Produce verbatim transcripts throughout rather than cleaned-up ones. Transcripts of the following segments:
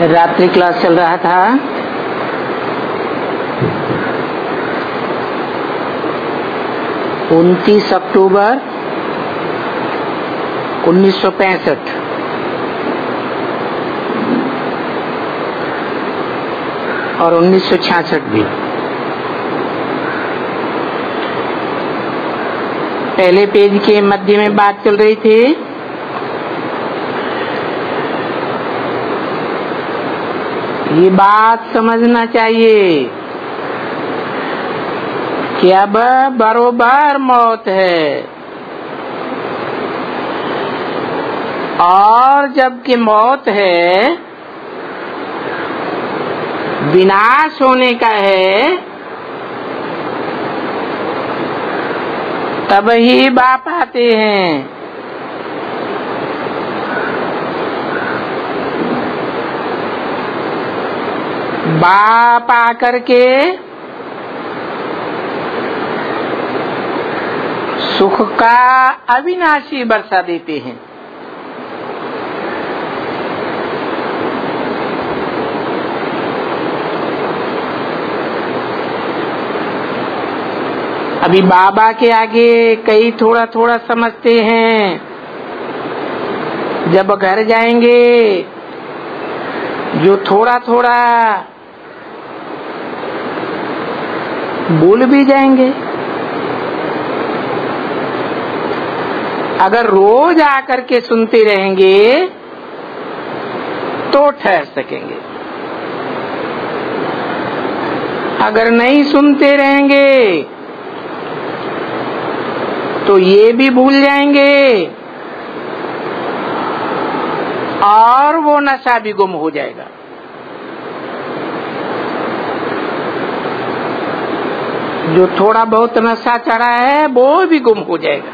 रात्रि क्लास चल रहा था। उनतीस अक्टूबर उन्नीस सौ पैंसठ और उन्नीस सौ छियासठ भी। पहले पेज के मध्य में बात चल रही थी ये बात समझना चाहिए कि अब बरोबर मौत है, और जबकि मौत है, विनाश होने का है, तब ही बाप आते हैं। बाप आकर के सुख का अविनाशी बरसा देते हैं। अभी बाबा के आगे कई थोड़ा थोड़ा समझते हैं, जब घर जाएंगे जो थोड़ा थोड़ा भूल भी जाएंगे। अगर रोज आकर के सुनते रहेंगे तो ठहर सकेंगे, अगर नहीं सुनते रहेंगे तो ये भी भूल जाएंगे और वो नशा भी गुम हो जाएगा। जो थोड़ा बहुत नशा चढ़ा है वो भी गुम हो जाएगा।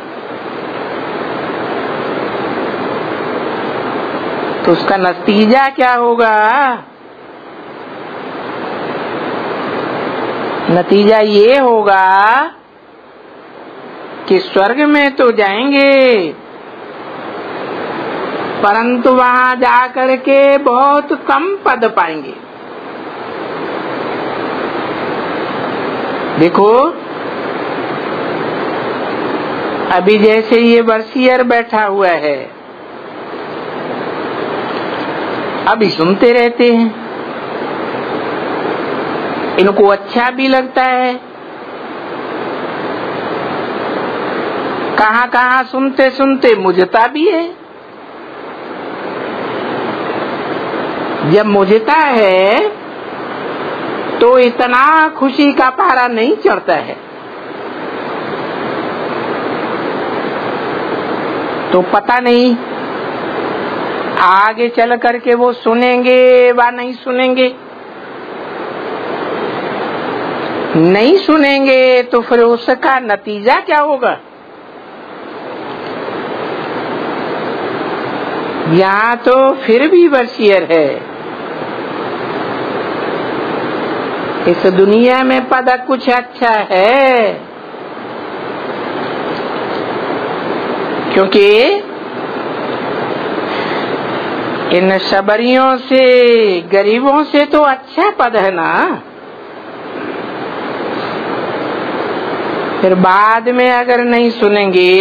तो उसका नतीजा क्या होगा? नतीजा ये होगा कि स्वर्ग में तो जाएंगे, परंतु वहां जाकर के बहुत कम पद पाएंगे। देखो, अभी जैसे ये वर्षियर बैठा हुआ है, अभी सुनते रहते हैं, इनको अच्छा भी लगता है। कहाँ कहाँ सुनते सुनते मुझता भी है। जब मुझता है तो इतना खुशी का पारा नहीं चढ़ता है। तो पता नहीं आगे चल करके वो सुनेंगे व नहीं सुनेंगे। नहीं सुनेंगे तो फिर उसका नतीजा क्या होगा? यहाँ तो फिर भी वर्षियर है। इस दुनिया में पद कुछ अच्छा है, क्योंकि इन सबरियों से, गरीबों से तो अच्छा पद है ना। फिर बाद में अगर नहीं सुनेंगे,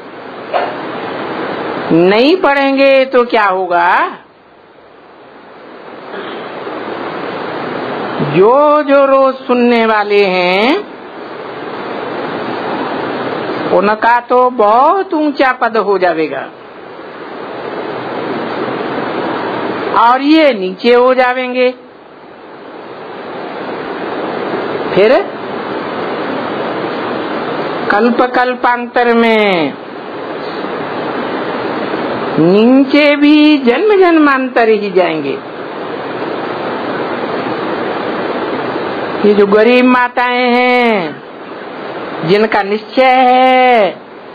नहीं पढ़ेंगे तो क्या होगा? जो जो रोज सुनने वाले हैं उनका तो बहुत ऊंचा पद हो जाएगा, और ये नीचे हो जाएंगे। फिर कल्प कल्पांतर में नीचे भी जन्म जन्मांतर ही जाएंगे। ये जो गरीब माताएं हैं, जिनका निश्चय है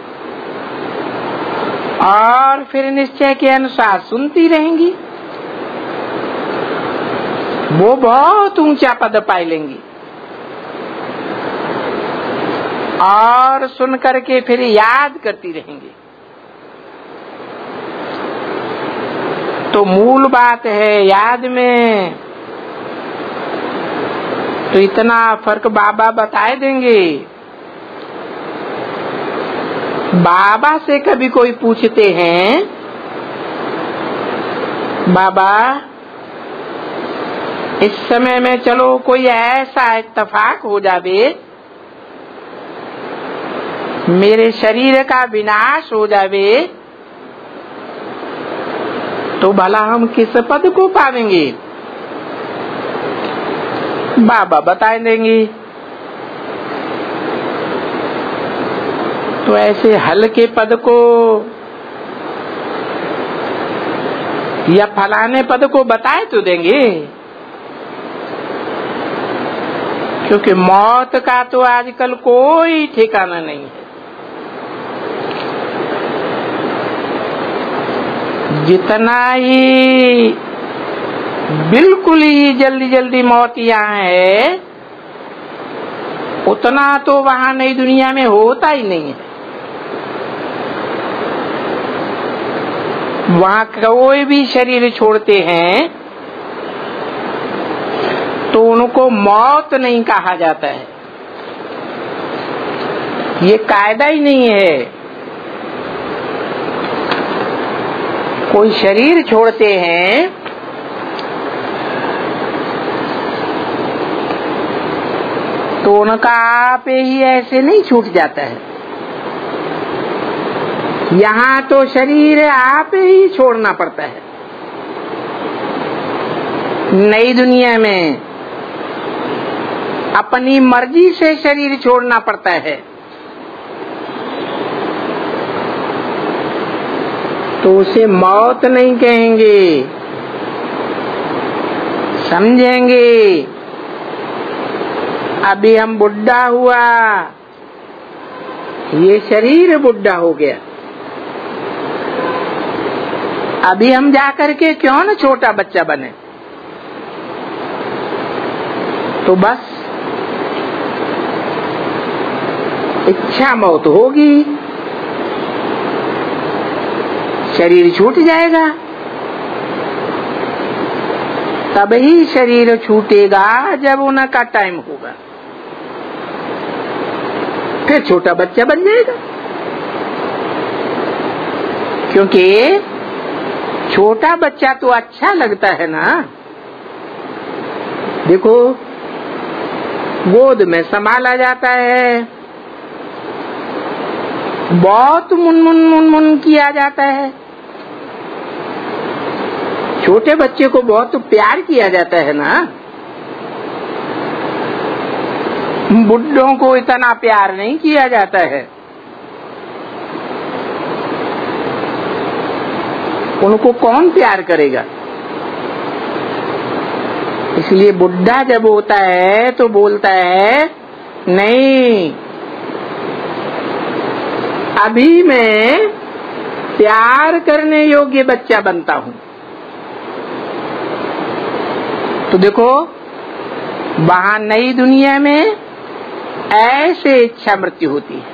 और फिर निश्चय के अनुसार सुनती रहेंगी, वो बहुत ऊंचा पद पाई लेंगी। और सुन करके फिर याद करती रहेंगी। तो मूल बात है याद में। तो इतना फर्क बाबा बताए देंगे। बाबा से कभी कोई पूछते हैं, बाबा इस समय में चलो कोई ऐसा इत्तेफाक हो जावे, मेरे शरीर का विनाश हो जावे, तो भला हम किस पद को पावेंगे? बाबा बता देंगे। तो ऐसे हल्के पद को या फलाने पद को बताए तो देंगे, क्योंकि मौत का तो आजकल कोई ठिकाना नहीं है। जितना ही बिल्कुल ही जल्दी जल्दी मौत यहाँ है, उतना तो वहाँ नई दुनिया में होता ही नहीं है। वहाँ कोई भी शरीर छोड़ते हैं तो उनको मौत नहीं कहा जाता है, ये कायदा ही नहीं है। कोई शरीर छोड़ते हैं तो उनका आप ही ऐसे नहीं छूट जाता है। यहाँ तो शरीर आप ही छोड़ना पड़ता है। नई दुनिया में अपनी मर्जी से शरीर छोड़ना पड़ता है। तो उसे मौत नहीं कहेंगे, समझेंगे। अभी हम बुढ़ा हुआ, ये शरीर बुढ़ा हो गया, अभी हम जाकर के क्यों न छोटा बच्चा बने। तो बस इच्छा मौत होगी, शरीर छूट जाएगा। तब ही शरीर छूटेगा जब उनका टाइम होगा, फिर छोटा बच्चा बन जाएगा। क्योंकि छोटा बच्चा तो अच्छा लगता है ना। देखो गोद में संभाला जाता है, बहुत मुनमुन मुनमुन किया जाता है। छोटे बच्चे को बहुत प्यार किया जाता है ना। बुड्ढों को इतना प्यार नहीं किया जाता है। उनको कौन प्यार करेगा? इसलिए बुढ़ा जब होता है तो बोलता है नहीं, अभी मैं प्यार करने योग्य बच्चा बनता हूँ। तो देखो वहाँ नई दुनिया में ऐसे इच्छा मृत्यु होती है।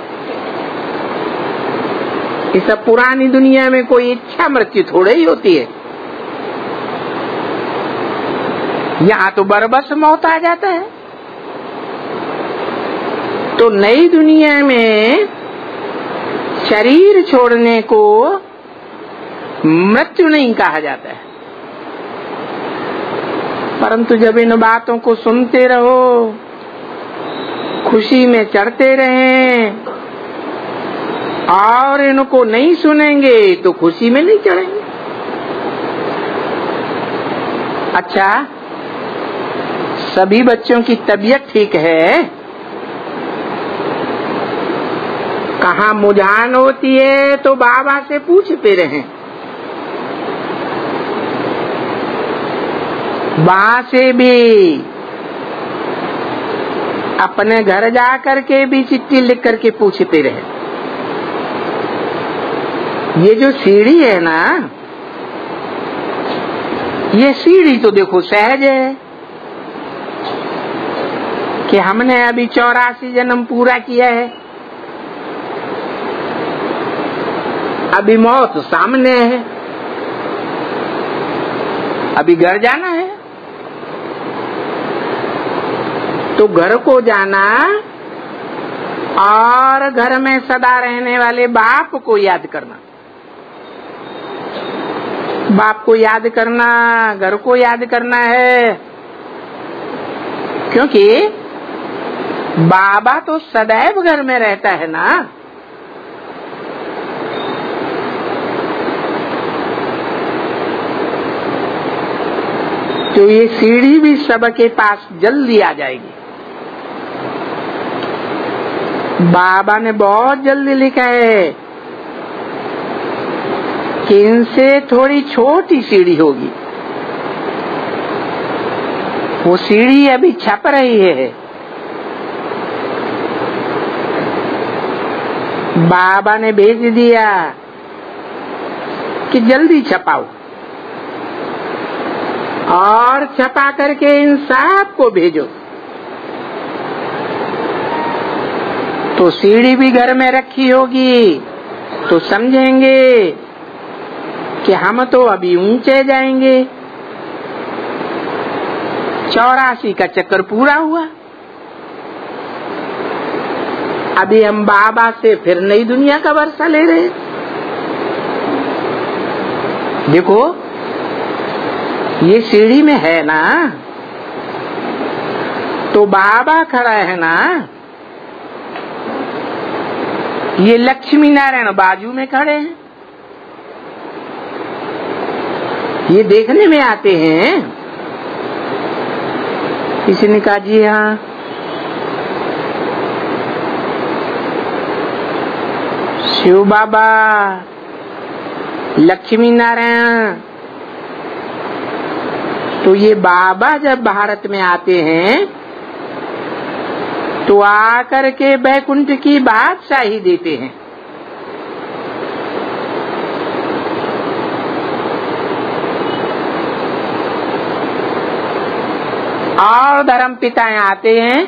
इस पुरानी दुनिया में कोई इच्छा मृत्यु थोड़े ही होती है। यहाँ तो बरबस मौत आ जाता है। तो नई दुनिया में शरीर छोड़ने को मृत्यु नहीं कहा जाता है। परंतु जब इन बातों को सुनते रहो, खुशी में चढ़ते रहें, और इनको नहीं सुनेंगे तो खुशी में नहीं चढ़ेंगे। अच्छा, सभी बच्चों की तबीयत ठीक है? कहाँ मुझान होती है तो बाबा से पूछते रहें। वहां से भी अपने घर जा करके भी चिट्ठी लिख करके पूछते रहे। ये जो सीढ़ी है ना, ये सीढ़ी तो देखो सहज है कि हमने अभी चौरासी जन्म पूरा किया है, अभी मौत सामने है। अभी घर जाना है, तो घर को जाना और घर में सदा रहने वाले बाप को याद करना, बाप को याद करना, घर को याद करना है। क्योंकि बाबा तो सदैव घर में रहता है ना। तो ये सीढ़ी भी सबके पास जल्दी आ जाएगी। बाबा ने बहुत जल्दी लिखा है कि इनसे थोड़ी छोटी सीढ़ी होगी। वो सीढ़ी अभी छप रही है। बाबा ने भेज दिया कि जल्दी छपाओ और छपा करके इन सबको भेजो। तो सीढ़ी भी घर में रखी होगी तो समझेंगे कि हम तो अभी ऊंचे जाएंगे। चौरासी का चक्कर पूरा हुआ, अभी हम बाबा से फिर नई दुनिया का वर्षा ले रहे। देखो ये सीढ़ी में है ना, तो बाबा खड़ा है ना, ये लक्ष्मी नारायण बाजू में खड़े हैं। ये देखने में आते हैं। किसी ने कहा जी हाँ, शिव बाबा, लक्ष्मी नारायण। तो ये बाबा जब भारत में आते हैं तो आकर के बैकुंठ की बादशाही देते हैं। और धर्म पिताएं आते हैं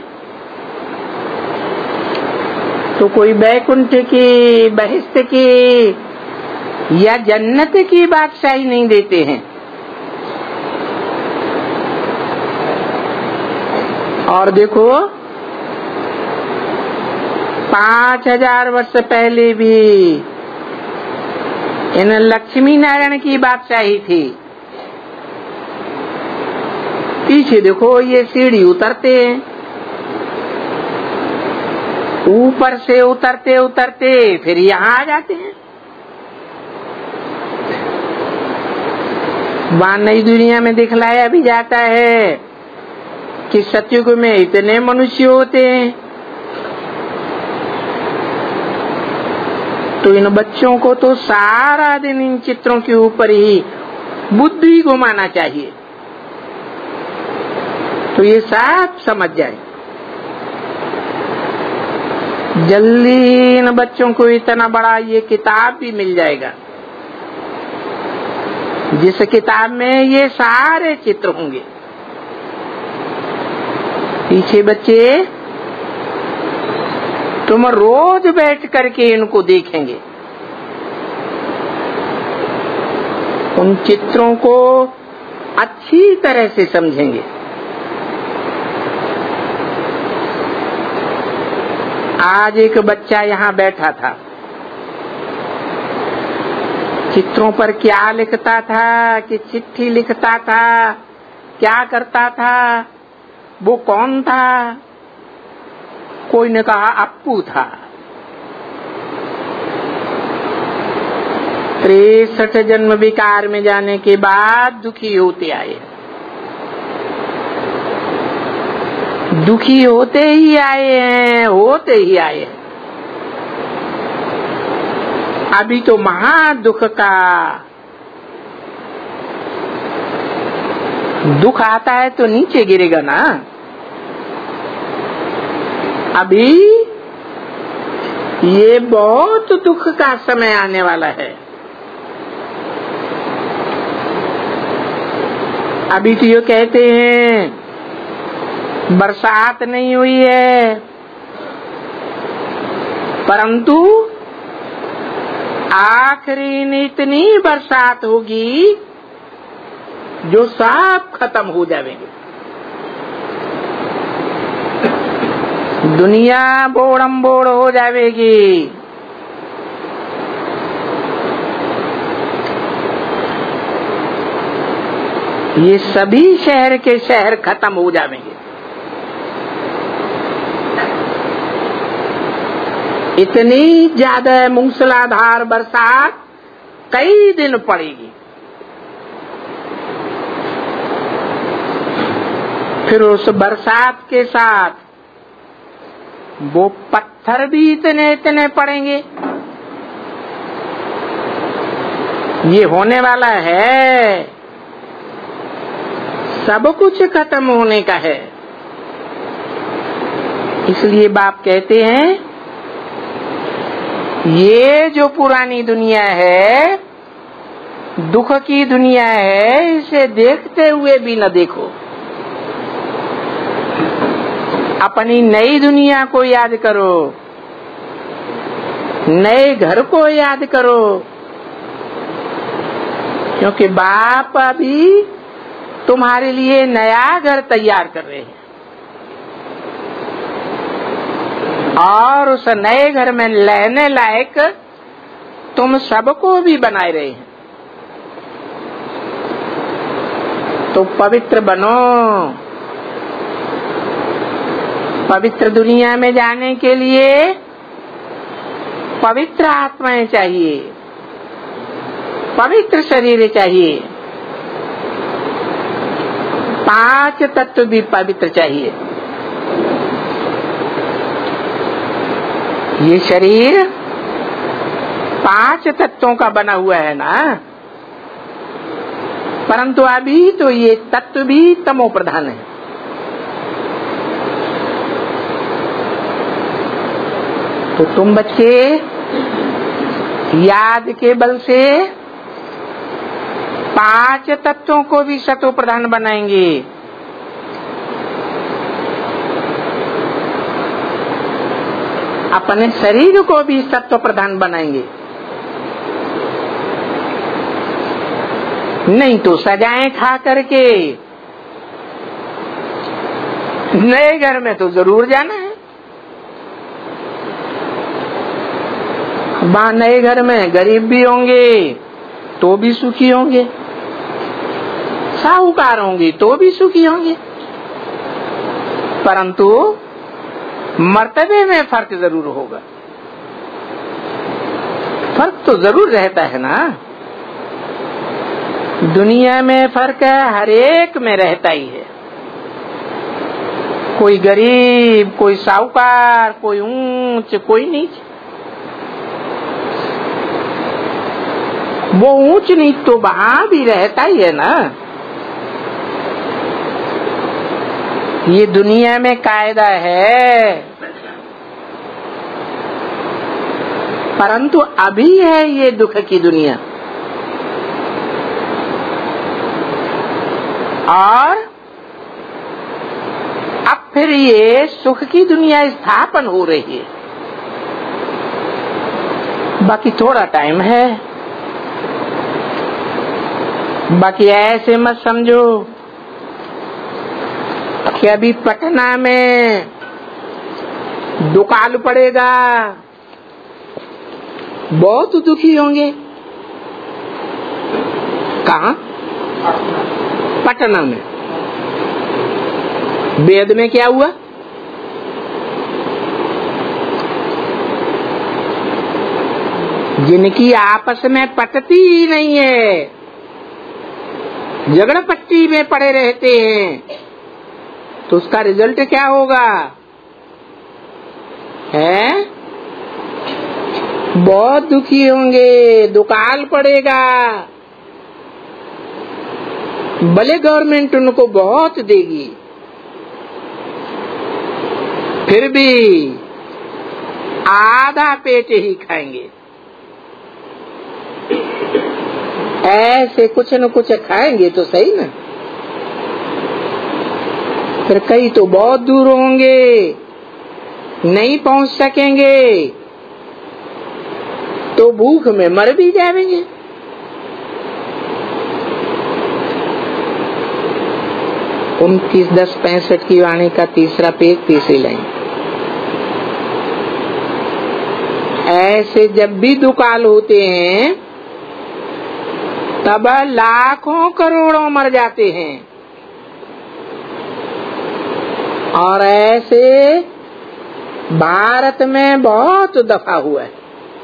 तो कोई बैकुंठ की, बहिष्ठ की या जन्नत की बादशाही नहीं देते हैं। और देखो पांच हजार वर्ष पहले भी इन लक्ष्मी नारायण की बादशाही थी। पीछे देखो ये सीढ़ी उतरते हैं, ऊपर से उतरते उतरते फिर यहाँ आ जाते हैं। वहाँ नई दुनिया में दिखलाया भी जाता है कि सतयुग में इतने मनुष्य होते हैं। तो इन बच्चों को तो सारा दिन इन चित्रों के ऊपर ही बुद्धि घुमाना चाहिए, तो ये सब समझ जाए। जल्दी इन बच्चों को इतना बड़ा ये किताब भी मिल जाएगा, जिस किताब में ये सारे चित्र होंगे। पीछे बच्चे तुम रोज बैठ करके इनको देखेंगे, उन चित्रों को अच्छी तरह से समझेंगे। आज एक बच्चा यहाँ बैठा था, चित्रों पर क्या लिखता था कि चिट्ठी लिखता था, क्या करता था, वो कौन था? कोई ने कहा अप्पू था। तिरसठ जन्म विकार में जाने के बाद दुखी होते आए, दुखी होते ही आए हैं, होते ही आए हैं। अभी तो महा दुख का दुख आता है तो नीचे गिरेगा ना। अभी ये बहुत दुख का समय आने वाला है। अभी तो ये कहते हैं बरसात नहीं हुई है, परंतु आखिरी में इतनी बरसात होगी जो सब खत्म हो जाएंगे। दुनिया बोड़म बोड़ हो जाएगी। ये सभी शहर के शहर खत्म हो जाएंगे। इतनी ज्यादा मूसलाधार बरसात कई दिन पड़ेगी। फिर उस बरसात के साथ वो पत्थर भी इतने इतने पड़ेंगे। ये होने वाला है, सब कुछ खत्म होने का है। इसलिए बाप कहते हैं ये जो पुरानी दुनिया है, दुख की दुनिया है, इसे देखते हुए भी न देखो। अपनी नई दुनिया को याद करो, नए घर को याद करो, क्योंकि बाप अभी तुम्हारे लिए नया घर तैयार कर रहे हैं और उस नए घर में रहने लायक तुम सबको भी बनाए रहे हैं। तो पवित्र बनो। पवित्र दुनिया में जाने के लिए पवित्र आत्माएं चाहिए, पवित्र शरीर चाहिए, पांच तत्व भी पवित्र चाहिए। ये शरीर पांच तत्वों का बना हुआ है ना, परंतु अभी तो ये तत्व भी तमो प्रधान है। तो तुम बच्चे याद के बल से पांच तत्वों को भी सतो प्रधान बनाएंगे। अपने शरीर को भी सत्व प्रधान बनाएंगे। नहीं तो सजाएं खा करके नए घर में तो जरूर जाना है। वहां नए घर में गरीब भी होंगे तो भी सुखी होंगे, साहूकार होंगे तो भी सुखी होंगे, परंतु मर्तबे में फर्क जरूर होगा। फर्क तो जरूर रहता है ना, दुनिया में फर्क हर एक में रहता ही है। कोई गरीब, कोई साहूकार, कोई ऊंच, कोई नीच। वो ऊंच नीच तो वहां भी रहता ही है ना। ये दुनिया में कायदा है, परंतु अभी है ये दुख की दुनिया। और अब फिर ये सुख की दुनिया स्थापन हो रही है। बाकी थोड़ा टाइम है। बाकी ऐसे मत समझो कि अभी पटना में दुकाल पड़ेगा, बहुत दुखी होंगे। कहाँ? पटना में। वेद में क्या हुआ? जिनकी आपस में पटती ही नहीं है, झगड़ा पट्टी में पड़े रहते हैं, तो उसका रिजल्ट क्या होगा? है बहुत दुखी होंगे, दुकाल पड़ेगा। भले गवर्नमेंट उनको बहुत देगी, फिर भी आधा पेट ही खाएंगे। ऐसे कुछ न कुछ खाएंगे तो सही ना। फिर कई तो बहुत दूर होंगे, नहीं पहुंच सकेंगे, तो भूख में मर भी जाएंगे। उनतीस दस पैंसठ की वाणी का तीसरा पेज तीसरी लाइन। ऐसे जब भी दुकाल होते हैं तब लाखों करोड़ों मर जाते हैं, और ऐसे भारत में बहुत दफा हुआ है।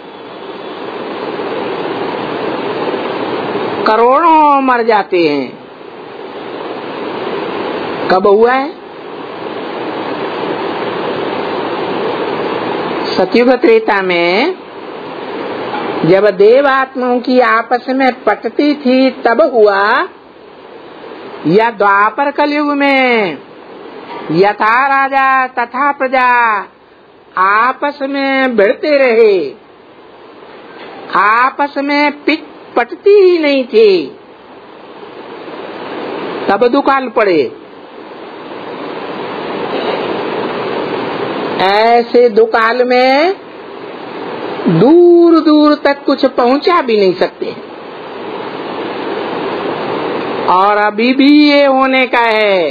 करोड़ों मर जाते हैं। कब हुआ है? सतयुग त्रेता में जब देव आत्माओं की आपस में पटती थी तब हुआ, या द्वापर कलयुग में यथा राजा तथा प्रजा आपस में भिड़ते रहे, आपस में पिट पटती ही नहीं थी, तब दुकाल पड़े। ऐसे दुकाल में दूर दूर तक कुछ पहुंचा भी नहीं सकते, और अभी भी ये होने का है,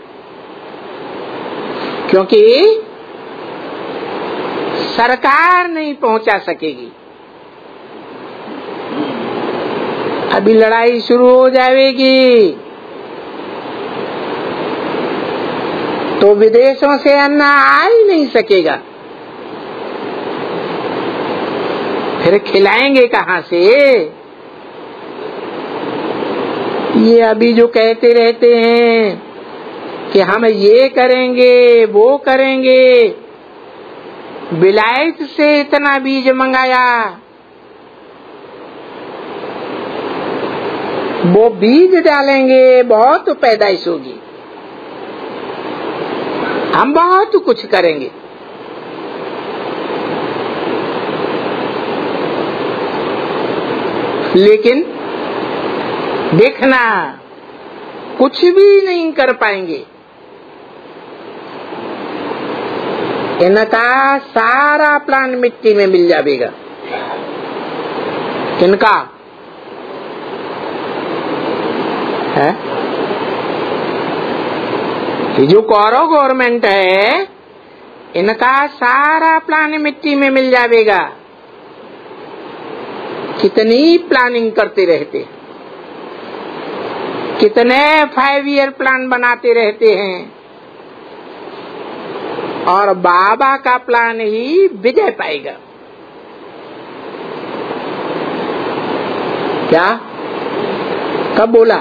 क्योंकि सरकार नहीं पहुंचा सकेगी। अभी लड़ाई शुरू हो जाएगी तो विदेशों से अन्न आ ही नहीं सकेगा, फिर खिलाएंगे कहाँ से? ये अभी जो कहते रहते हैं कि हम ये करेंगे वो करेंगे, विलायत से इतना बीज मंगाया, वो बीज डालेंगे बहुत पैदाइश होगी, हम बहुत कुछ करेंगे। लेकिन देखना कुछ भी नहीं कर पाएंगे। इनका सारा प्लान मिट्टी में मिल जाएगा। इनका है ये जो कौरव गवर्नमेंट है, इनका सारा प्लान मिट्टी में मिल जाएगा। कितनी प्लानिंग करते रहते, कितने फाइव ईयर प्लान बनाते रहते हैं, और बाबा का प्लान ही विजय पाएगा। क्या कब बोला?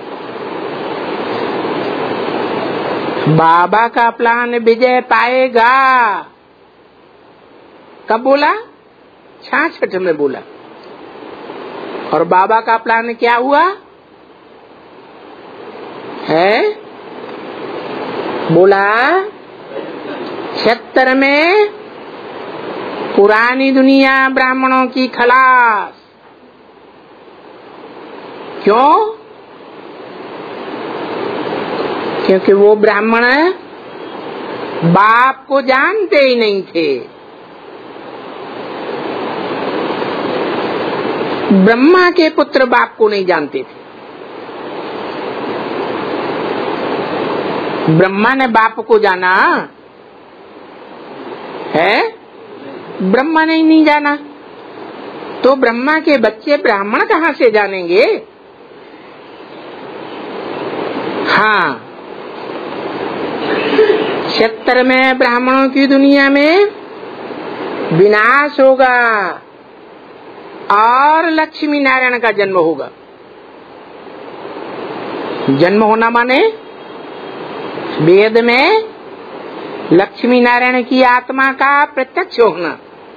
बाबा का प्लान विजय पाएगा। कब बोला? छियासठ में बोला। और बाबा का प्लान क्या हुआ है? बोला छिहत्तर में पुरानी दुनिया ब्राह्मणों की खलास। क्यों? क्योंकि वो ब्राह्मण बाप को जानते ही नहीं थे। ब्रह्मा के पुत्र बाप को नहीं जानते थे। ब्रह्मा ने बाप को जाना है, ब्रह्मा ने ही नहीं जाना, तो ब्रह्मा के बच्चे ब्राह्मण कहाँ से जानेंगे? हाँ, छिहत्तर में ब्राह्मणों की दुनिया में विनाश होगा और लक्ष्मी नारायण का जन्म होगा। जन्म होना माने वेद में लक्ष्मी नारायण की आत्मा का प्रत्यक्ष होना।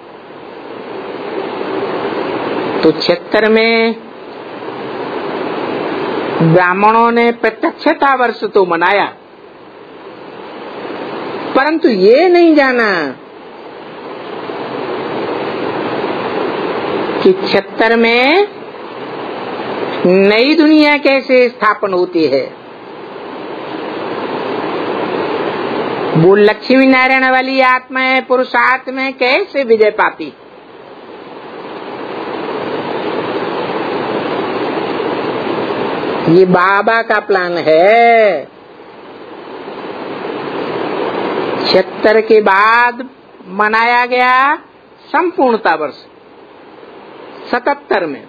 तो छिहत्तर में ब्राह्मणों ने प्रत्यक्षता वर्ष तो मनाया, परंतु ये नहीं जाना कि छिहत्तर में नई दुनिया कैसे स्थापन होती है। वो लक्ष्मी नारायण वाली आत्माएं पुरुषार्थ में कैसे विजय पाती। ये बाबा का प्लान है। छिहत्तर के बाद मनाया गया संपूर्णता वर्ष सतहत्तर में,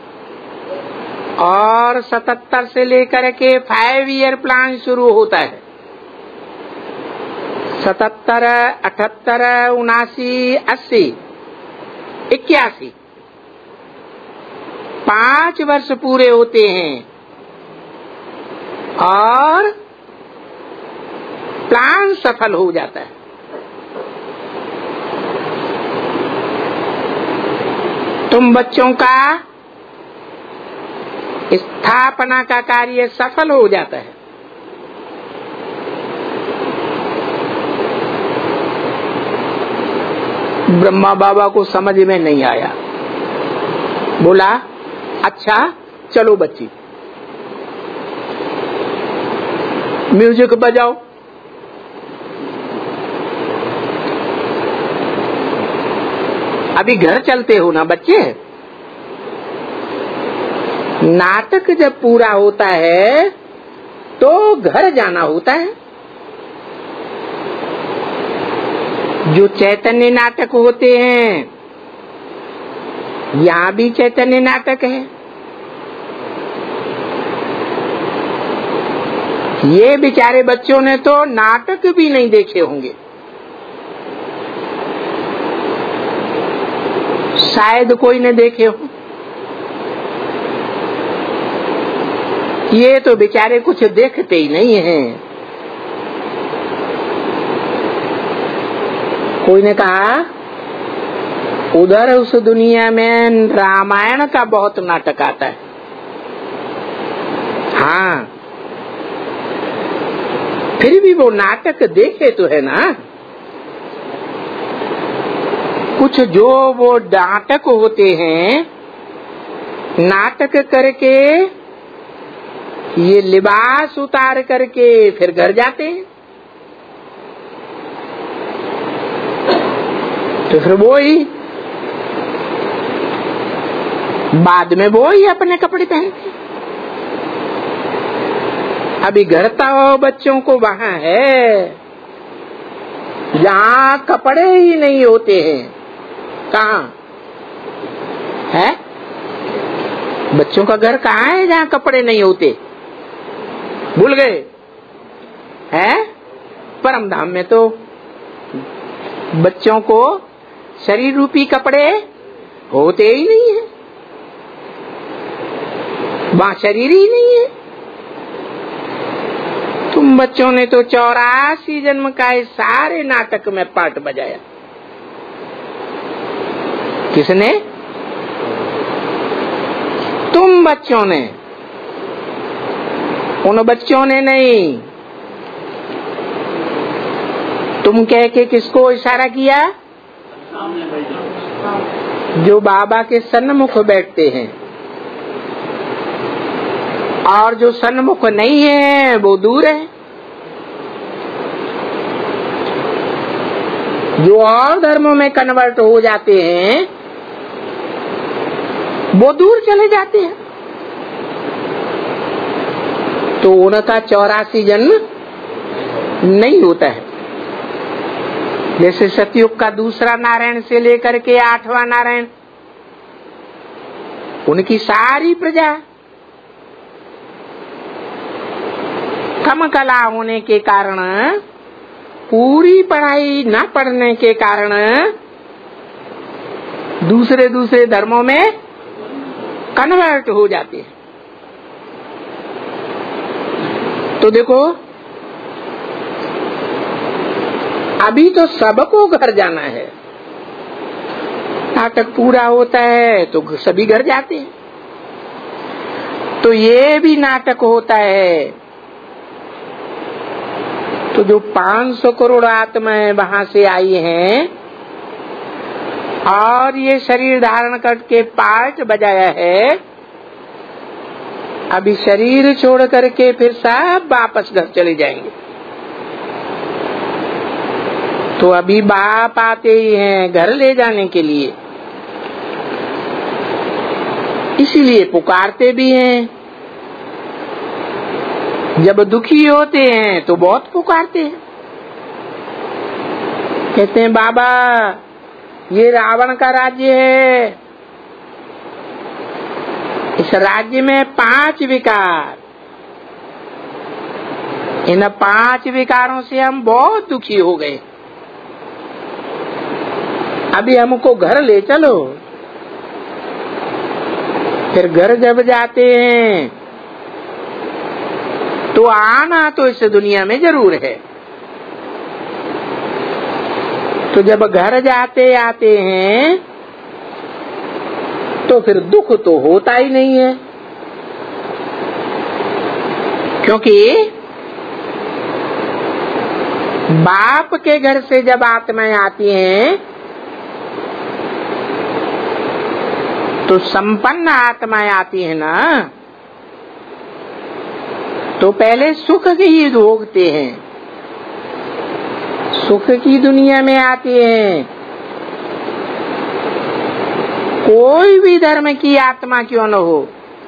और सतहत्तर से लेकर के फाइव ईयर प्लान शुरू होता है। सतहत्तर, अठहत्तर, उनासी, अस्सी, इक्यासी, पांच वर्ष पूरे होते हैं और प्लान सफल हो जाता है। तुम बच्चों का स्थापना का कार्य सफल हो जाता है। ब्रह्मा बाबा को समझ में नहीं आया, बोला अच्छा चलो बच्ची म्यूजिक बजाओ। अभी घर चलते हो ना बच्चे, नाटक जब पूरा होता है तो घर जाना होता है। जो चैतन्य नाटक होते हैं, यहाँ भी चैतन्य नाटक है। ये बेचारे बच्चों ने तो नाटक भी नहीं देखे होंगे, शायद कोई ने देखे हो। ये तो बेचारे कुछ देखते ही नहीं हैं। कोई ने कहा उधर उस दुनिया में रामायण का बहुत नाटक आता है। हाँ, फिर भी वो नाटक देखे तो है ना। कुछ जो वो नाटक होते हैं, नाटक करके ये लिबास उतार करके फिर घर जाते हैं, तो फिर वो ही बाद में वो ही अपने कपड़े पहनते। अभी घर तो बच्चों को वहां है जहाँ कपड़े ही नहीं होते हैं। कहाँ है बच्चों का घर? कहाँ है जहाँ कपड़े नहीं होते? भूल गए हैं? परम धाम में तो बच्चों को शरीर रूपी कपड़े होते ही नहीं है, वहाँ शरीर ही नहीं है। तुम बच्चों ने तो चौरासी जन्म का इस सारे नाटक में पार्ट बजाया। किसने? तुम बच्चों ने, उन बच्चों ने नहीं। तुम कह के किसको इशारा किया? जो बाबा के सन्मुख बैठते हैं, और जो सन्मुख नहीं है वो दूर है। जो और धर्मों में कन्वर्ट हो जाते हैं वो दूर चले जाते हैं। तो उनका चौरासी जन्म नहीं होता है। जैसे सतयुग का दूसरा नारायण से लेकर के आठवां नारायण, उनकी सारी प्रजा कम कला होने के कारण, पूरी पढ़ाई न पढ़ने के कारण दूसरे दूसरे धर्मों में कन्वर्ट हो जाते हैं। तो देखो, अभी तो सबको घर जाना है। नाटक पूरा होता है तो सभी घर जाते हैं। तो ये भी नाटक होता है। तो जो पांच सौ करोड़ आत्माएं वहां से आई हैं और ये शरीर धारण करके पार्ट बजाया है, अभी शरीर छोड़ करके फिर सब वापस घर चले जाएंगे। तो अभी बाप आते ही हैं घर ले जाने के लिए, इसीलिए पुकारते भी हैं। जब दुखी होते हैं तो बहुत पुकारते हैं। कहते हैं बाबा ये रावण का राज्य है, इस राज्य में पांच विकार, इन पांच विकारों से हम बहुत दुखी हो गए, अभी हमको घर ले चलो। फिर घर जब जाते हैं तो आना तो इस दुनिया में जरूर है, तो जब घर जाते आते हैं तो फिर दुख तो होता ही नहीं है, क्योंकि बाप के घर से जब आत्माएं आती हैं तो संपन्न आत्माएं आती है ना, तो पहले सुख ही भोगते हैं, सुख की दुनिया में आती हैं। कोई भी धर्म की आत्मा क्यों न हो,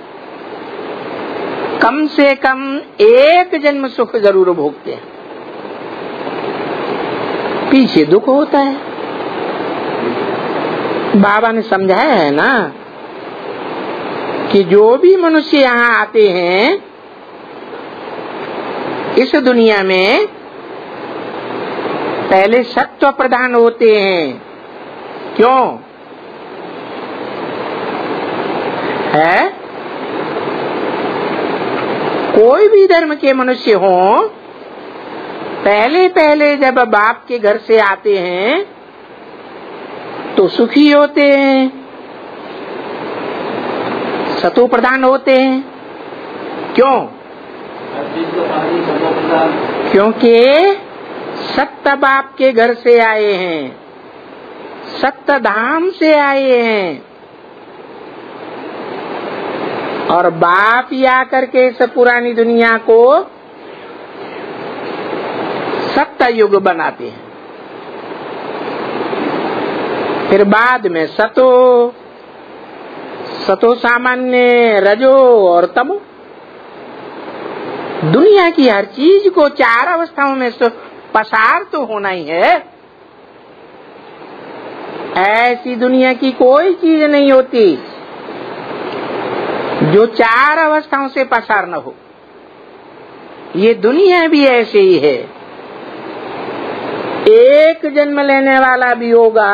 कम से कम एक जन्म सुख जरूर भोगते हैं, पीछे दुख होता है। बाबा ने समझाया है ना कि जो भी मनुष्य यहाँ आते हैं इस दुनिया में पहले सत्व प्रधान होते हैं। क्यों है? कोई भी धर्म के मनुष्य हो, पहले पहले जब बाप के घर से आते हैं तो सुखी होते हैं, सतो प्रधान होते हैं। क्यों? क्योंकि सत्य बाप के घर से आए हैं, सत्य धाम से आए हैं, और बाप ही आकर के इस पुरानी दुनिया को सत्य युग बनाते हैं। फिर बाद में सतो, सतो सामान्य, रजो और तमो। दुनिया की हर चीज को चार अवस्थाओं में पसार तो होना ही है। ऐसी दुनिया की कोई चीज नहीं होती जो चार अवस्थाओं से पसार न हो। ये दुनिया भी ऐसे ही है। एक जन्म लेने वाला भी होगा,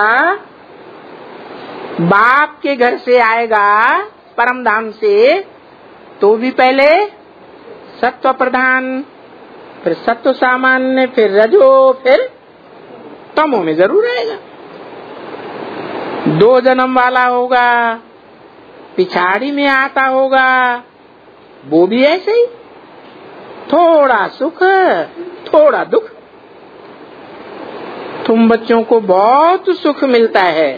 बाप के घर से आएगा परम धाम से, तो भी पहले सत्व प्रधान, फिर सत्व सामान्य, फिर रजो, फिर तमो में जरूर आएगा। दो जन्म वाला होगा, पिछाड़ी में आता होगा, वो भी ऐसे ही, थोड़ा सुख थोड़ा दुख। तुम बच्चों को बहुत सुख मिलता है,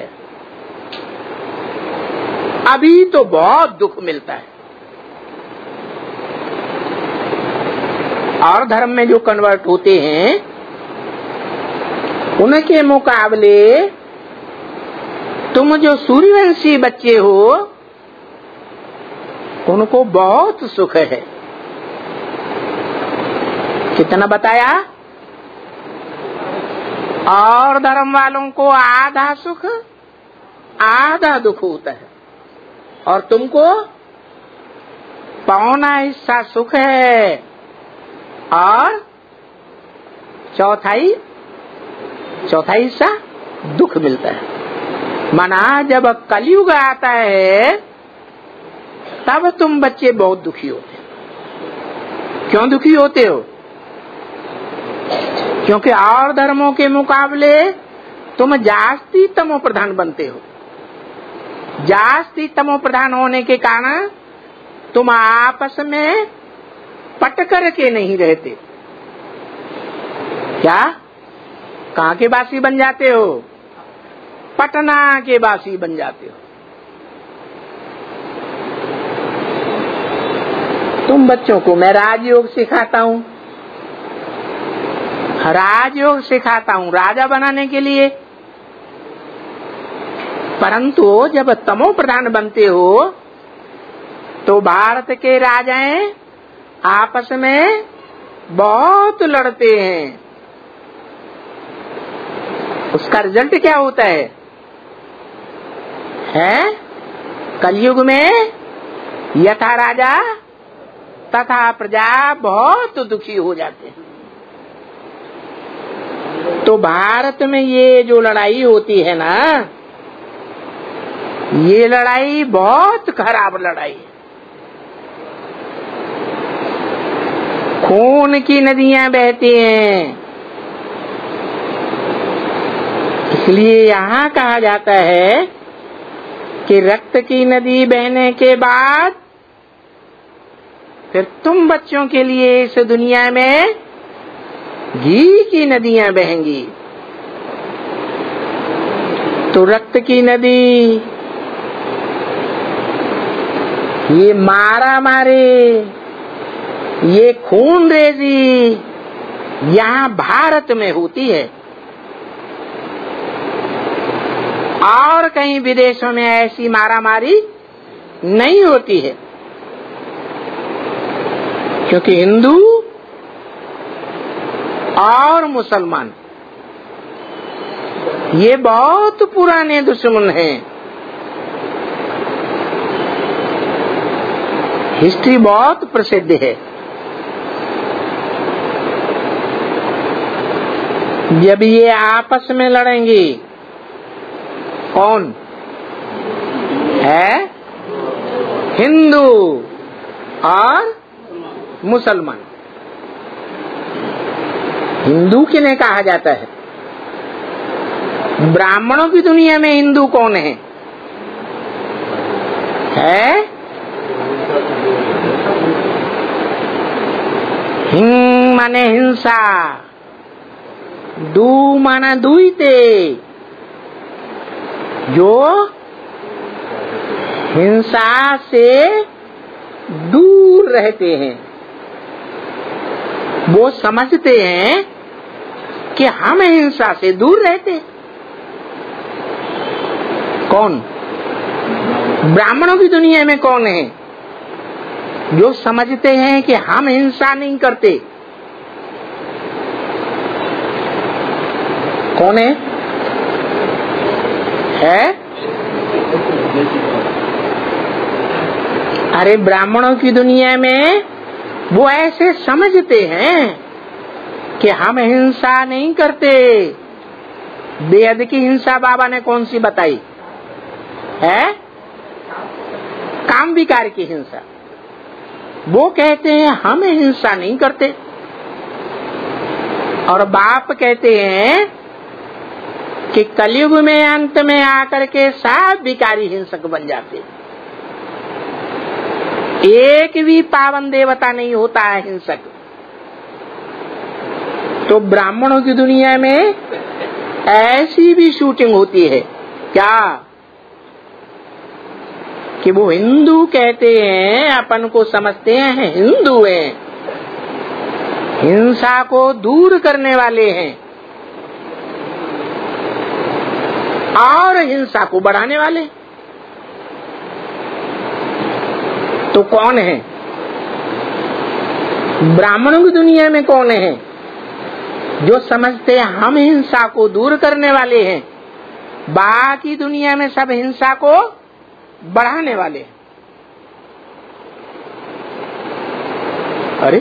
अभी तो बहुत दुख मिलता है। और धर्म में जो कन्वर्ट होते हैं उनके मुकाबले तुम जो सूर्यवंशी बच्चे हो उनको बहुत सुख है। कितना बताया? और धर्म वालों को आधा सुख आधा दुख होता है, और तुमको पौना हिस्सा सुख है और चौथाई चौथाई हिस्सा दुख मिलता है। माना जब कलयुग आता है तब तुम बच्चे बहुत दुखी होते हो। क्यों दुखी होते हो? क्योंकि और धर्मों के मुकाबले तुम जास्ती तमो प्रधान बनते हो। जास्ती तमो प्रधान होने के कारण तुम आपस में पट कर के नहीं रहते। क्या? कहाँ के वासी बन जाते हो? पटना के वासी बन जाते हो। तुम बच्चों को मैं राजयोग सिखाता हूँ, राजयोग सिखाता हूँ राजा बनाने के लिए, परंतु जब तमो प्रधान बनते हो तो भारत के राजाएं आपस में बहुत लड़ते हैं। उसका रिजल्ट क्या होता है? है कलयुग में यथा राजा तथा प्रजा बहुत दुखी हो जाते हैं। तो भारत में ये जो लड़ाई होती है ना, ये लड़ाई बहुत खराब लड़ाई है। खून की नदियां बहती हैं। इसलिए यहाँ कहा जाता है कि रक्त की नदी बहने के बाद फिर तुम बच्चों के लिए इस दुनिया में घी की नदियां बहेंगी। तो रक्त की नदी, ये मारा मारे, ये खून रेजी यहाँ भारत में होती है। और कहीं विदेशों में ऐसी मारामारी नहीं होती है, क्योंकि हिंदू और मुसलमान ये बहुत पुराने दुश्मन हैं। हिस्ट्री बहुत प्रसिद्ध है। जब ये आपस में लड़ेंगे, कौन है? हिंदू और मुसलमान। हिंदू किन्हें कहा जाता है? ब्राह्मणों की दुनिया में हिंदू कौन है? है हिंग माने हिंसा, दू माना दुईते, जो हिंसा से दूर रहते हैं। वो समझते हैं कि हम हिंसा से दूर रहते हैं। कौन? ब्राह्मणों की दुनिया में कौन है जो समझते हैं कि हम हिंसा नहीं करते? कौन है? है? अरे ब्राह्मणों की दुनिया में वो ऐसे समझते हैं कि हम हिंसा नहीं करते। बेहद की हिंसा बाबा ने कौन सी बताई है? काम विकार की हिंसा। वो कहते हैं हम हिंसा नहीं करते, और बाप कहते हैं कि कलयुग में अंत में आकर के सब विकारी हिंसक बन जाते। एक भी पावन देवता नहीं होता है हिंसक। तो ब्राह्मणों की दुनिया में ऐसी भी शूटिंग होती है क्या कि वो हिंदू कहते हैं, अपन को समझते हैं हिंदू हैं, हिंसा को दूर करने वाले हैं और हिंसा को बढ़ाने वाले। तो कौन है? ब्राह्मणों की दुनिया में कौन है जो समझते हैं हम हिंसा को दूर करने वाले हैं, बाकी दुनिया में सब हिंसा को बढ़ाने वाले हैं। अरे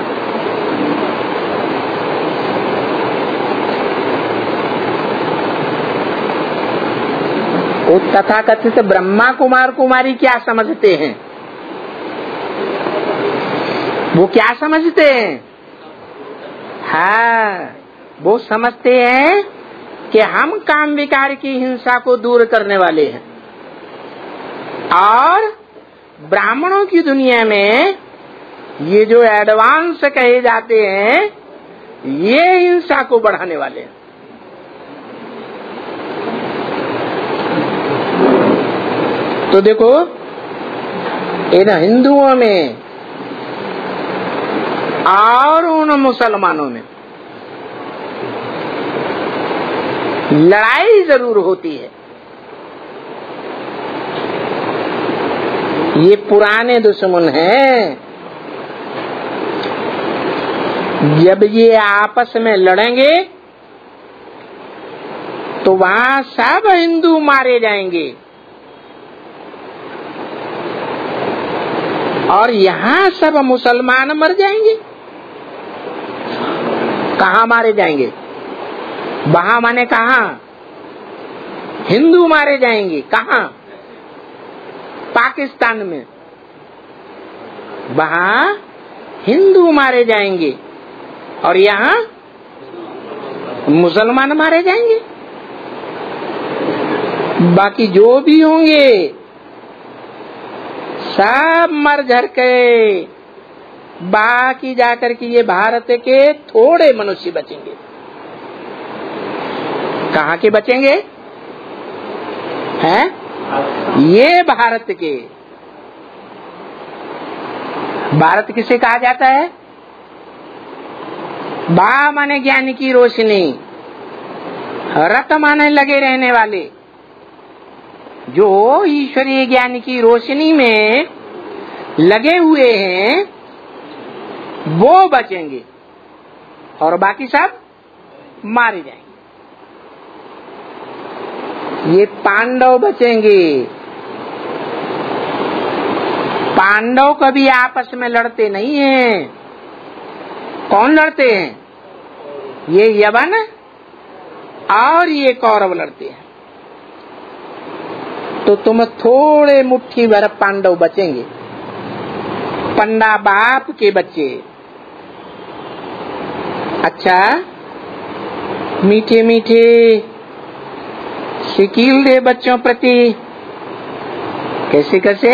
वो तथाकथित ब्रह्मा कुमार कुमारी क्या समझते हैं? वो क्या समझते हैं? हाँ, वो समझते हैं कि हम काम विकार की हिंसा को दूर करने वाले हैं, और ब्राह्मणों की दुनिया में ये जो एडवांस कहे जाते हैं ये हिंसा को बढ़ाने वाले हैं। तो देखो इन हिंदुओं में और उन मुसलमानों में लड़ाई जरूर होती है। ये पुराने दुश्मन हैं। जब ये आपस में लड़ेंगे तो वहां सब हिंदू मारे जाएंगे और यहाँ सब मुसलमान मर जाएंगे। कहाँ मारे जाएंगे? वहां माने कहाँ? हिंदू मारे जाएंगे। कहाँ? पाकिस्तान में। वहां हिंदू मारे जाएंगे और यहाँ मुसलमान मारे जाएंगे। बाकी जो भी होंगे सब मर झर के, बाकी जाकर के ये भारत के थोड़े मनुष्य बचेंगे। कहाँ के बचेंगे? हैं? ये भारत के। भारत किसे कहा जाता है? बा माने ज्ञान की रोशनी, रत माने लगे रहने वाले। जो ईश्वरीय ज्ञान की रोशनी में लगे हुए हैं वो बचेंगे और बाकी सब मारे जाएंगे। ये पांडव बचेंगे। पांडव कभी आपस में लड़ते नहीं हैं। कौन लड़ते हैं? ये यवन और ये कौरव लड़ते हैं। तो तुम थोड़े मुट्ठी भर पांडव बचेंगे, पंडा बाप के बच्चे। अच्छा, मीठे मीठे शिकील दे बच्चों प्रति। कैसे कैसे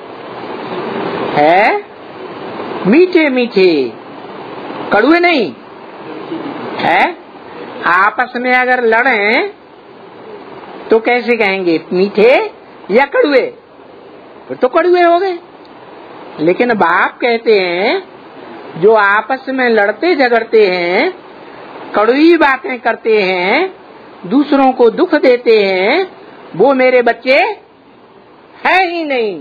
है? मीठे मीठे, कड़ुए नहीं है। आपस में अगर लड़ें तो कैसे कहेंगे? मीठे या कड़ुए? फिर तो कड़ुए हो गए। लेकिन बाप कहते हैं जो आपस में लड़ते झगड़ते हैं, कड़ुई बातें करते हैं, दूसरों को दुख देते हैं, वो मेरे बच्चे है ही नहीं।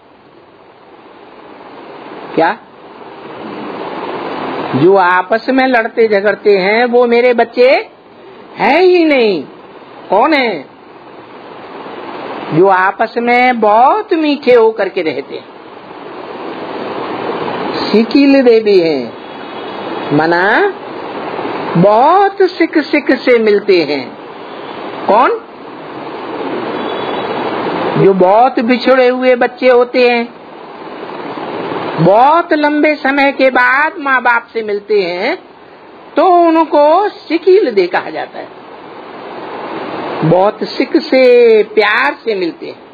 क्या? जो आपस में लड़ते झगड़ते हैं वो मेरे बच्चे है ही नहीं। कौन है? जो आपस में बहुत मीठे होकर के रहते हैं। शिकील देवी हैं, मना बहुत सिक सिक से मिलते हैं। कौन? जो बहुत बिछड़े हुए बच्चे होते हैं, बहुत लंबे समय के बाद माँ बाप से मिलते हैं तो उनको शिकील दे कहा जाता है। बहुत सिक से प्यार से मिलते हैं।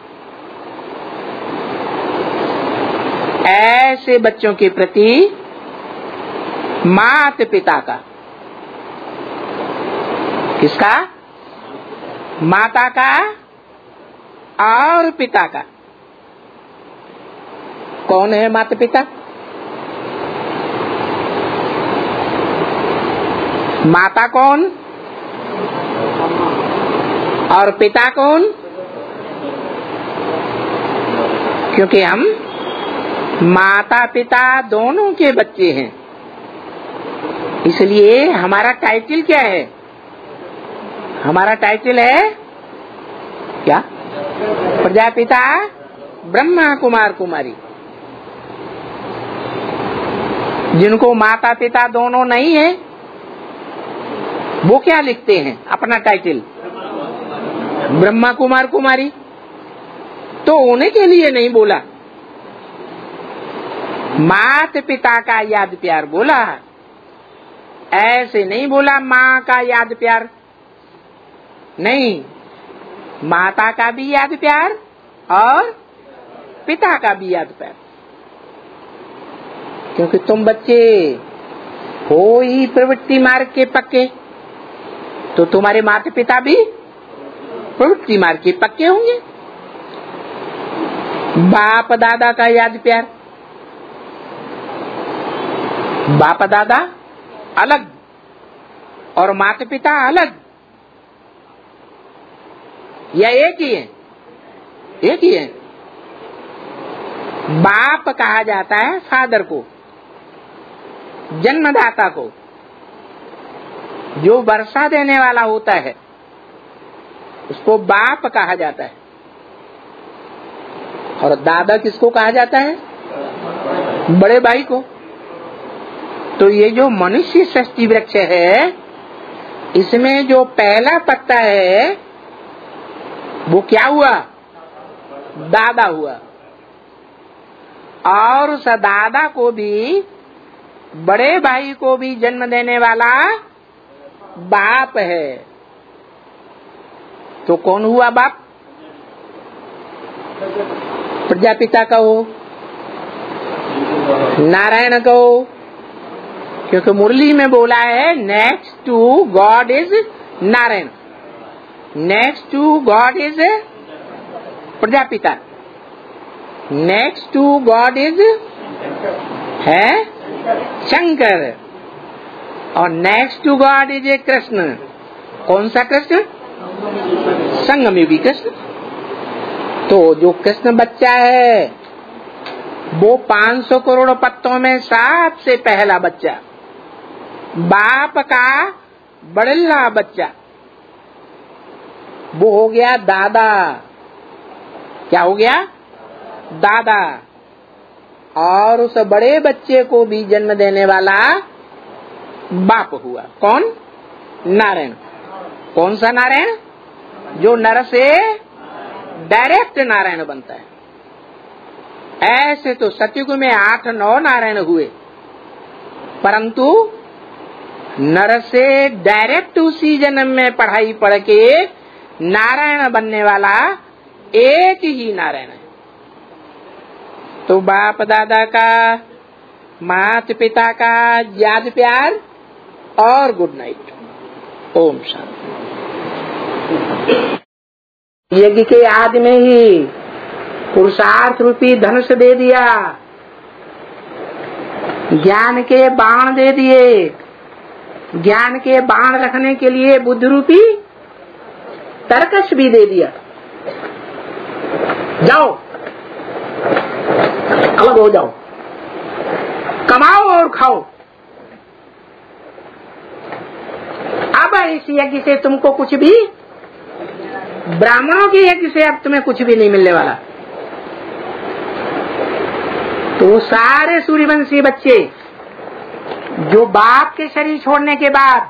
ऐसे बच्चों के प्रति माता पिता का, किसका? माता का और पिता का। कौन है माता पिता? माता कौन और पिता कौन? क्योंकि हम माता पिता दोनों के बच्चे हैं, इसलिए हमारा टाइटल क्या है? हमारा टाइटल है क्या? प्रजापिता ब्रह्मा कुमार कुमारी। जिनको माता पिता दोनों नहीं है वो क्या लिखते हैं अपना टाइटल? ब्रह्मा कुमार कुमारी। तो उन्हीं के लिए नहीं बोला, माता पिता का याद प्यार बोला। ऐसे नहीं बोला माँ का याद प्यार, नहीं, माता का भी याद प्यार और पिता का भी याद प्यार। क्योंकि तुम बच्चे हो ही प्रवृत्ति मार्ग के पक्के, तो तुम्हारे माता पिता भी प्रवृत्ति मार्ग के पक्के होंगे। बाप दादा का याद प्यार, बाप दादा अलग और माता पिता अलग, या एक ही है? एक ही है। बाप कहा जाता है फादर को, जन्मदाता को, जो वर्षा देने वाला होता है। उसको बाप कहा जाता है। और दादा किसको कहा जाता है? बड़े भाई को। तो ये जो मनुष्य षष्ठी वृक्ष है, इसमें जो पहला पत्ता है वो क्या हुआ? दादा हुआ। और उस दादा को भी, बड़े भाई को भी जन्म देने वाला बाप है। तो कौन हुआ बाप? प्रजापिता कहो, नारायण कहो, क्योंकि मुरली में बोला है next to God is Narayan, next to God is Prajapita, next to God is है शंकर, और next to God is a Krishna. कौन सा कृष्ण? संगमयुगी कृष्ण। तो जो कृष्ण बच्चा है वो पाँच सौ करोड़ पत्तों में सबसे पहला बच्चा, बाप का बड़ला बच्चा, वो हो गया दादा। क्या हो गया? दादा। और उस बड़े बच्चे को भी जन्म देने वाला बाप हुआ। कौन? नारायण। कौन सा नारायण? जो नर से डायरेक्ट नारायण बनता है। ऐसे तो सतयुग में आठ नौ नारायण हुए, परंतु नर से डायरेक्ट उसी जन्म में पढ़ाई पढ़ के नारायण बनने वाला एक ही नारायण है। तो बाप दादा का, माता पिता का याद प्यार और गुड नाइट। ओम शांति। यज्ञ के आदि में ही पुरुषार्थ रूपी धनुष दे दिया, ज्ञान के बाण दे दिए, ज्ञान के बाण रखने के लिए बुद्धि रूपी तरकश भी दे दिया। जाओ, अलग हो जाओ, कमाओ और खाओ। अब इस यज्ञ से तुमको कुछ भी, ब्राह्मणों के यज्ञ से अब तुम्हें कुछ भी नहीं मिलने वाला। तो सारे सूर्यवंशी बच्चे जो बाप के शरीर छोड़ने के बाद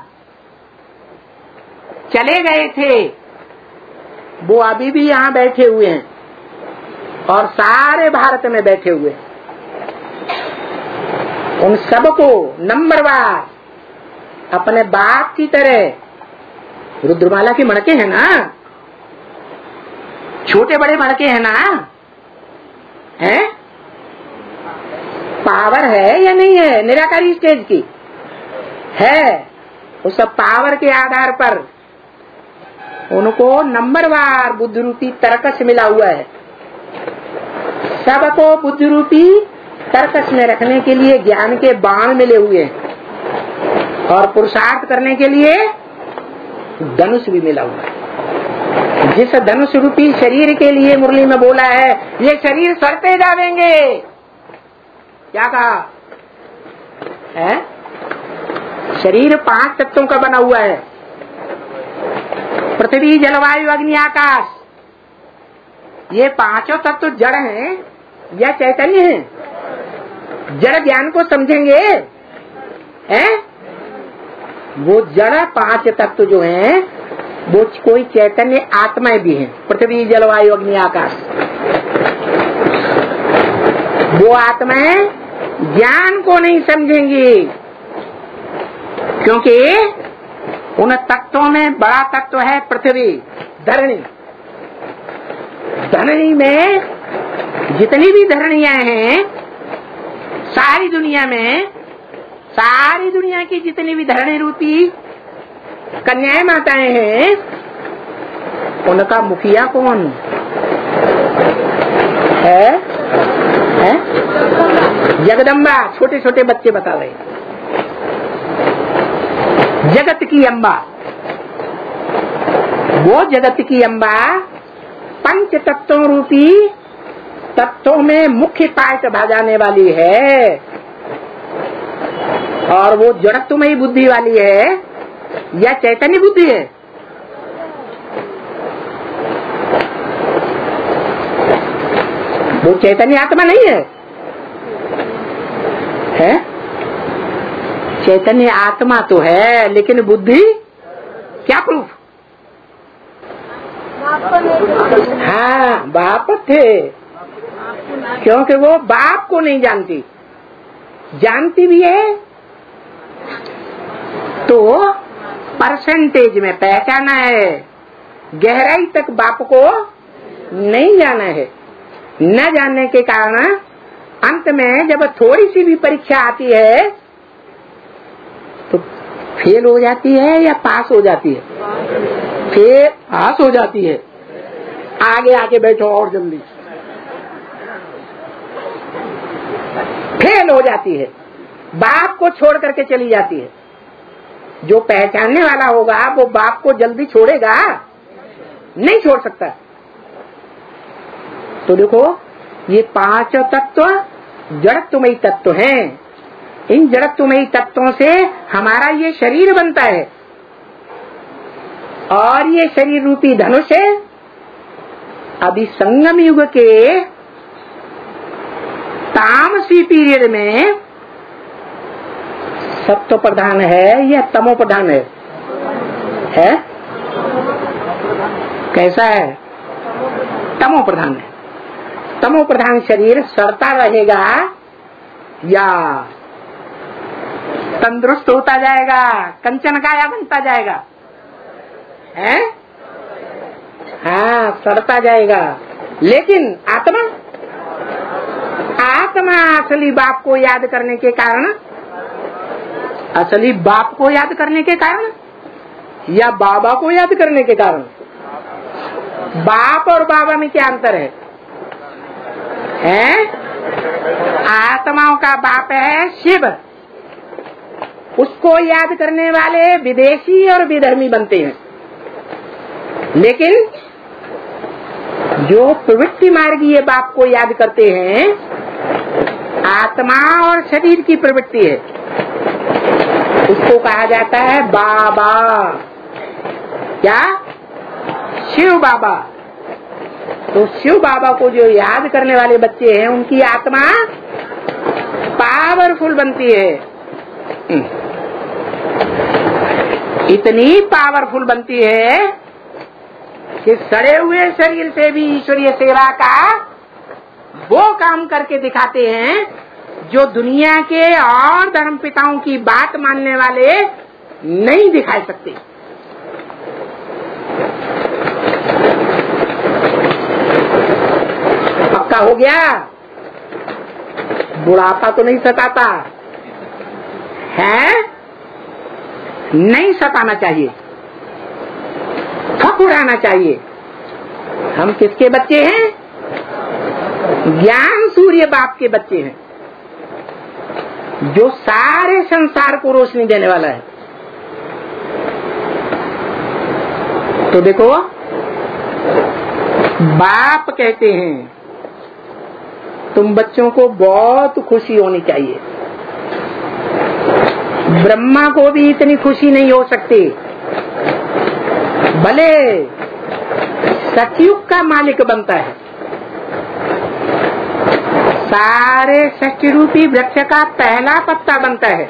चले गए थे, वो अभी भी यहाँ बैठे हुए हैं और सारे भारत में बैठे हुए हैं। उन सबको नंबरवार अपने बाप की तरह, रुद्रमाला के मणके हैं ना, छोटे बड़े मणके हैं ना, हैं? पावर है या नहीं है? निराकारी स्टेज की है। उस पावर के आधार पर उनको नंबरवार बुद्धि रूपी तरकस मिला हुआ है। सबको बुद्धि रूपी तरकस में रखने के लिए ज्ञान के बाण मिले हुए हैं और पुरुषार्थ करने के लिए धनुष भी मिला हुआ है। जिस धनुष रूपी शरीर के लिए मुरली में बोला है ये शरीर सड़ते जावेंगे। क्या कहा है? शरीर पांच तत्वों का बना हुआ है, पृथ्वी जलवायु अग्नि आकाश। ये पांचों तत्व जड़ हैं या चैतन्य हैं? जड़ ज्ञान को समझेंगे हैं? वो जड़ पांच तत्व जो हैं वो कोई चैतन्य आत्माएं भी हैं। पृथ्वी जलवायु अग्नि आकाश, वो आत्माएं ज्ञान को नहीं समझेंगी, क्योंकि उन तत्वों में बड़ा तत्व है पृथ्वी, धरणी। धरणी में जितनी भी धरणियां हैं सारी दुनिया में, सारी दुनिया की जितनी भी धरणी रूपी कन्याएं माताएं हैं, उनका मुखिया कौन है? है? जगदम्बा। छोटे छोटे बच्चे बता रहे, जगत की अम्बा। वो जगत की अम्बा पंच तत्वों रूपी तत्वों में मुख्य पार्ट भाजाने वाली है, और वो जड़त्वमयी बुद्धि वाली है या चैतन्य बुद्धि है? वो चैतन्य आत्मा नहीं है, है? चैतन्य आत्मा तो है, लेकिन बुद्धि क्या प्रूफ? हाँ, बाप थे, क्योंकि वो बाप को नहीं जानती, जानती भी है तो परसेंटेज में पहचाना है, गहराई तक बाप को नहीं जाना है। न जानने के कारण अंत में जब थोड़ी सी भी परीक्षा आती है तो फेल हो जाती है या पास हो जाती है? फेल पास हो जाती है। आगे आके बैठो और जल्दी, फेल हो जाती है, बाप को छोड़ करके चली जाती है। जो पहचानने वाला होगा वो बाप को जल्दी छोड़ेगा? नहीं छोड़ सकता। तो देखो, ये पांच तत्व जड़त्वमयी तत्व हैं। इन जड़त्वमयी तत्वों से हमारा ये शरीर बनता है, और ये शरीर रूपी धनुष है। अभी संगम युग के तामसी पीरियड में सत्व प्रधान है या तमो प्रधान है? है? कैसा है? तमो प्रधान है। तमो प्रधान शरीर सड़ता रहेगा या तंदुरुस्त होता जाएगा, कंचन काया बनता जाएगा? है? हाँ, सड़ता जाएगा। लेकिन आत्मा आत्मा असली बाप को याद करने के कारण, असली बाप को याद करने के कारण या बाबा को याद करने के कारण? बाप और बाबा में क्या अंतर है? हैं? आत्माओं का बाप है शिव, उसको याद करने वाले विदेशी और विधर्मी बनते हैं। लेकिन जो प्रवृत्ति मार्गीय बाप को याद करते हैं, आत्मा और शरीर की प्रवृत्ति है, उसको कहा जाता है बाबा। क्या? शिव बाबा। तो शिव बाबा को जो याद करने वाले बच्चे हैं, उनकी आत्मा पावरफुल बनती है। इतनी पावरफुल बनती है कि सड़े हुए शरीर से भी ईश्वरीय सेवा का वो काम करके दिखाते हैं जो दुनिया के और धर्म पिताओं की बात मानने वाले नहीं दिखाई सकते। पक्का हो गया? बुढ़ापा तो नहीं सताता है? नहीं सताना चाहिए, ठकुराना चाहिए। हम किसके बच्चे हैं? ज्ञान सूर्य बाप के बच्चे हैं, जो सारे संसार को रोशनी देने वाला है। तो देखो, बाप कहते हैं तुम बच्चों को बहुत खुशी होनी चाहिए। ब्रह्मा को भी इतनी खुशी नहीं हो सकती। भले सतयुग का मालिक बनता है, सारे सत्य रूपी वृक्ष का पहला पत्ता बनता है,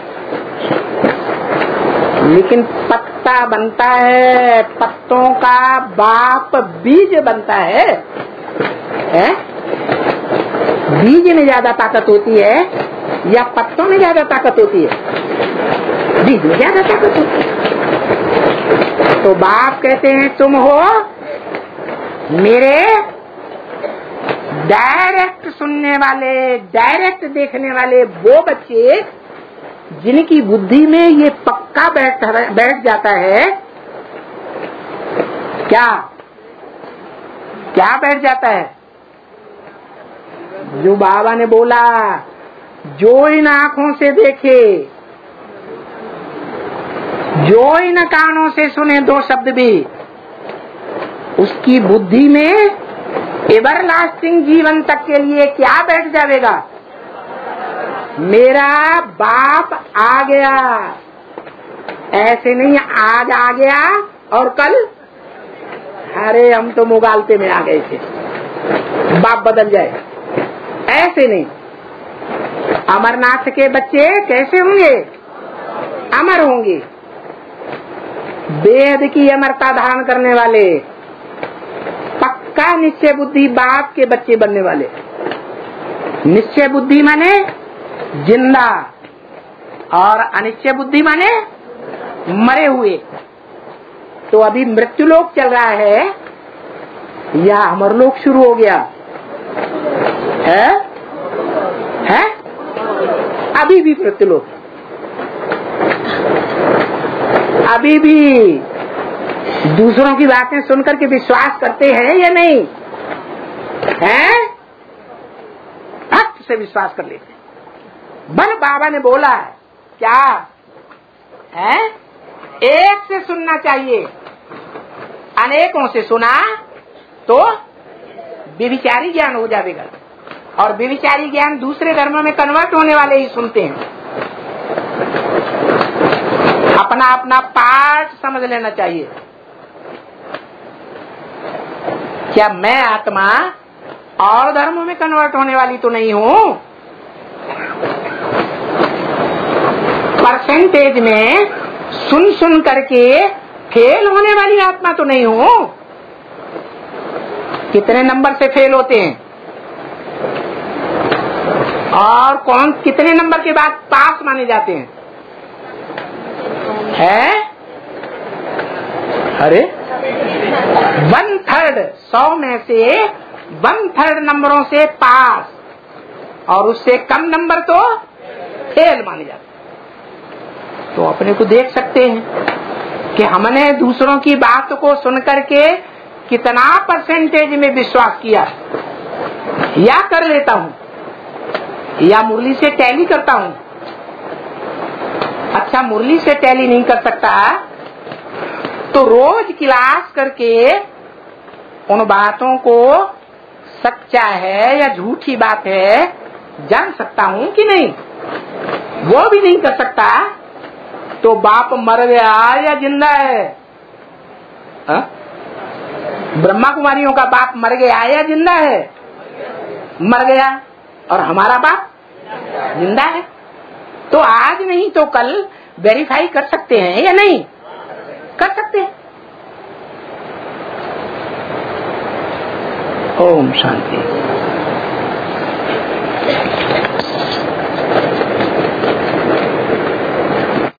लेकिन पत्ता बनता है, पत्तों का बाप बीज बनता है, है? बीज में ज्यादा ताकत होती है या पत्तों में ज्यादा ताकत होती है? बीज में ज्यादा ताकत होती है। तो बाप कहते हैं तुम हो मेरे डायरेक्ट सुनने वाले, डायरेक्ट देखने वाले वो बच्चे जिनकी बुद्धि में ये पक्का बैठ बैठ जाता है। क्या क्या बैठ जाता है? जो बाबा ने बोला, जो इन आंखों से देखे, जो इन कानों से सुने दो शब्द भी, उसकी बुद्धि में एवर लास्टिंग जीवन तक के लिए क्या बैठ जाएगा? मेरा बाप आ गया। ऐसे नहीं आज आ गया और कल, अरे हम तो मुगालते में आ गए थे। बाप बदल जाए, ऐसे नहीं। अमरनाथ के बच्चे कैसे होंगे? अमर होंगे, वेद की अमरता धारण करने वाले, पक्का निश्चय बुद्धि बाप के बच्चे बनने वाले। निश्चय बुद्धि माने जिंदा, और अनिश्चय बुद्धि माने मरे हुए। तो अभी मृत्यु लोक चल रहा है या अमर लोक शुरू हो गया है? है? अभी भी मृत्यु लोक, अभी भी दूसरों की बातें सुनकर के विश्वास करते हैं या नहीं? हैं? भक्त से विश्वास कर लेते हैं। बल बाबा ने बोला है क्या है? एक से सुनना चाहिए, अनेकों से सुना तो व्यभिचारी ज्ञान हो जाएगा, और व्यभिचारी ज्ञान दूसरे धर्मों में कन्वर्ट होने वाले ही सुनते हैं। अपना अपना पार्ट समझ लेना चाहिए। क्या मैं आत्मा और धर्मों में कन्वर्ट होने वाली तो नहीं हूँ? परसेंटेज में सुन सुन करके फेल होने वाली आत्मा तो नहीं हूँ। कितने नंबर से फेल होते हैं और कौन कितने नंबर के बाद पास माने जाते हैं? है? अरे वन थर्ड, सौ में से वन थर्ड नंबरों से पास, और उससे कम नंबर तो फेल माने जाते। तो अपने को देख सकते हैं कि हमने दूसरों की बात को सुनकर के कितना परसेंटेज में विश्वास किया, या कर लेता हूँ या मुरली से टैली करता हूँ। अच्छा, मुरली से टैली नहीं कर सकता तो रोज क्लास करके उन बातों को सच्चा है या झूठी बात है जान सकता हूँ कि नहीं? वो भी नहीं कर सकता तो बाप मर गया या जिंदा है? हा? ब्रह्मा कुमारियों का बाप मर गया या जिंदा है? मर गया। और हमारा बाप जिंदा है। तो आज नहीं तो कल वेरीफाई कर सकते हैं या नहीं? कर सकते हैं। ओम शांति।